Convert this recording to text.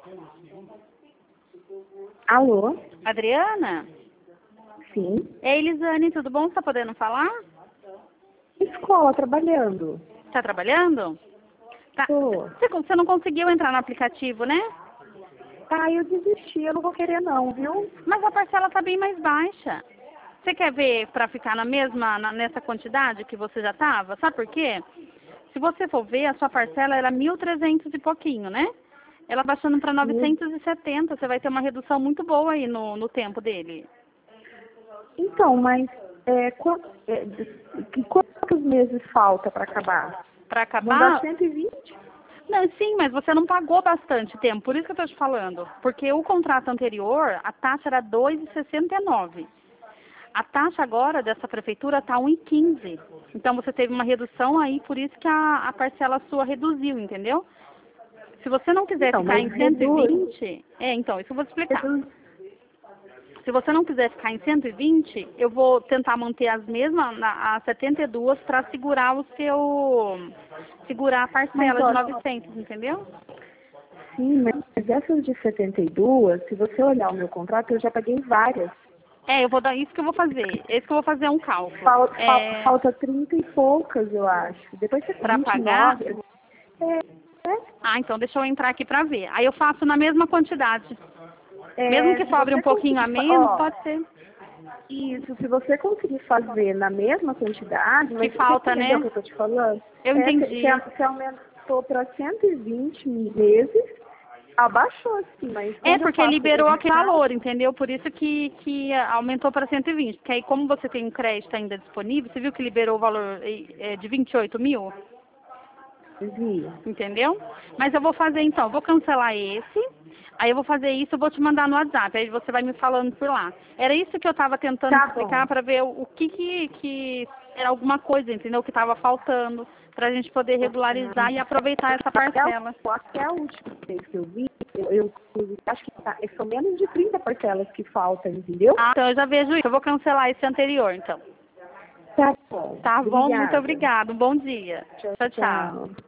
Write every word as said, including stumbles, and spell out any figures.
Alô? Adriana? Sim. É Elisane, tudo bom? Você tá podendo falar? Escola, trabalhando. Tá trabalhando? Tá. Tô. Você, você não conseguiu entrar no aplicativo, né? Ah, eu desisti, eu não vou querer não, viu? Mas a parcela tá bem mais baixa. Você quer ver para ficar na mesma, na- nessa quantidade que você já estava? Sabe por quê? Se você for ver, a sua parcela era mil e trezentos e pouquinho, né? Ela baixando para Hum. novecentos e setenta, você vai ter uma redução muito boa aí no, no tempo dele. Então, mas é, qu- é, de- quantos meses falta para acabar? Para Vão dar acabar... cento e vinte? Não, sim, mas você não pagou bastante tempo, por isso que eu estou te falando. Porque o contrato anterior, a taxa era dois vírgula sessenta e nove. A taxa agora dessa prefeitura está um vírgula quinze. Então você teve uma redução aí, por isso que a, a parcela sua reduziu, entendeu? Se você não quiser Então, ficar mas em cento e reduz, vinte, é, então, isso eu vou te explicar. reduz. Se você não quiser ficar em cento e vinte, eu vou tentar manter as mesmas, na- as setenta e dois, para segurar o seu, segurar a Mas parcela de olha, novecentos, entendeu? sim, mas essas de setenta e dois, se você olhar o meu contrato, eu já paguei várias. É, eu vou dar isso que eu vou fazer. Esse que eu vou fazer é um cálculo. Falta, fal- É, falta trinta e poucas, eu acho. Depois você para vinte e pagar. nove. É, Ah, então deixa eu entrar aqui para ver. Aí eu faço na mesma quantidade. Mesmo é, que se sobre um você pouquinho a conseguir, fa- menos, ó, pode ser. isso, se você conseguir fazer na mesma quantidade, Que mas você falta, entendeu o né? que eu tô te falando? Eu É, você entendi. você aumentou para cento e vinte meses, abaixou sim, mas É, quando eu porque faço o liberou aquele descalço, valor, entendeu? Por isso que, que aumentou para cento e vinte. Porque aí, como você tem um crédito ainda disponível, você viu que liberou o valor é, de vinte e oito mil? vi. Entendeu? Mas eu vou fazer então, eu vou cancelar esse, aí eu vou fazer isso, eu vou te mandar no WhatsApp, aí você vai me falando por lá. Era isso que eu estava tentando te Tá bom. explicar para ver o, o que, que que era alguma coisa, entendeu? Que estava faltando, para a gente poder regularizar e aproveitar essa Até a, parcela. até a última vez que eu vi, eu, eu acho que tá, são menos de trinta parcelas que faltam, entendeu? Ah, então eu já vejo isso, eu vou cancelar esse anterior, então. Tá bom. Tá bom? Muito Obrigada. obrigada, um bom dia. Tchau, Tchau, tchau. tchau.